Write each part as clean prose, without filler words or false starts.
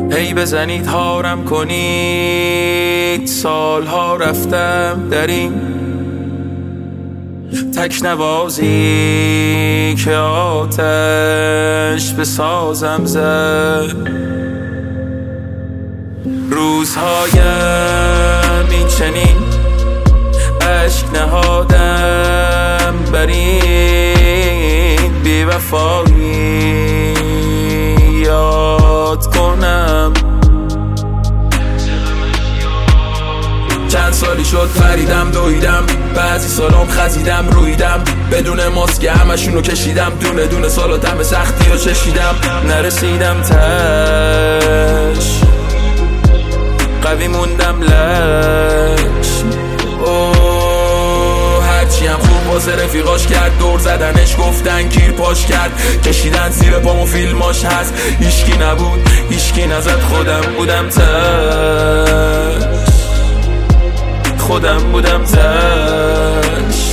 هی بزنید هارم کنید، سالها رفتم در این تکنوازی که آتش به سازم زد. روزهایم این چنین اشک نهادم بر این بی‌وفایی یاد کنم. چند سالی شد پریدم دویدم، بعضی سالام خزیدم رویدم، بدون ماسک همشونو کشیدم، دونه دونه سالاتم سختی رو چشیدم، نرسیدم تش قوی موندم لش. هرچی هم خوب واسه رفیقاش کرد، دور زدنش گفتن گیر پاش کرد، کشیدن زیر پامو فیلماش هست، هیشکی نبود هیشکی نزد، خودم بودم تش، خودم بودم تش.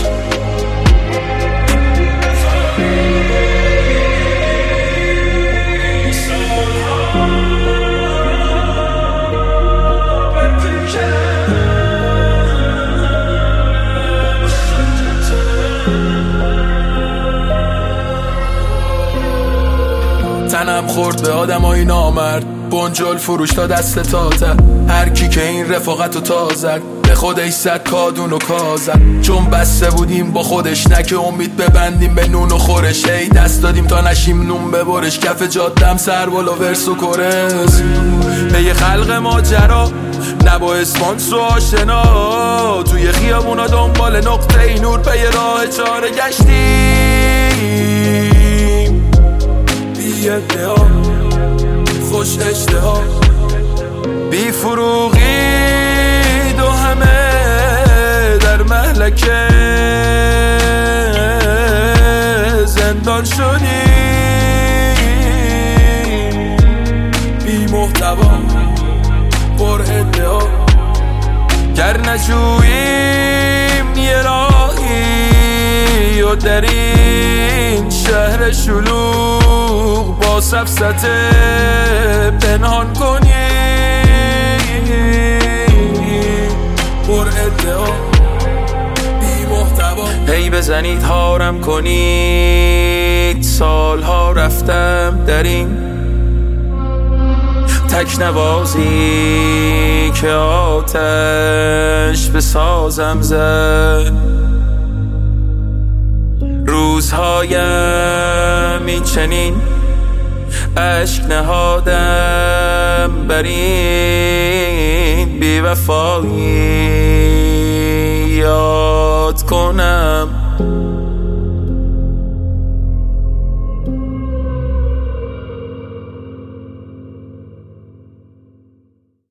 تنم خورد به آدمای نامرد، بنجل فروش تا دست تاتر، هر کی که این رفاقتو تازد به خودش زد کادون و کازد، چون بسته بودیم با خودش نکه امید ببندیم به نون و خورش، ای دست دادیم تا نشیم نون ببرش، کف جادم سر بالا ورس و کرس، به یه خلق ماجرا نه با اسپانس و آشنا، توی خیابونا دنبال نقطه ای نور به یه راه چاره گشتیم، بی ادعا خوش اشتها بی فروغید و همه در مهلکه زندان شدیم، بی محتوا پر ادعا گر نجوییم یه راهی و در این شهر شلوغ با سفسطه پنهان کنیم، پر ادعا بی محتوا. هی بزنید هارم کنید، سالها رفتم در این تکنوازی که آتش به سازم زد. روزهایم این چنین اشک نهادم بر این بی‌وفایی یاد کنم.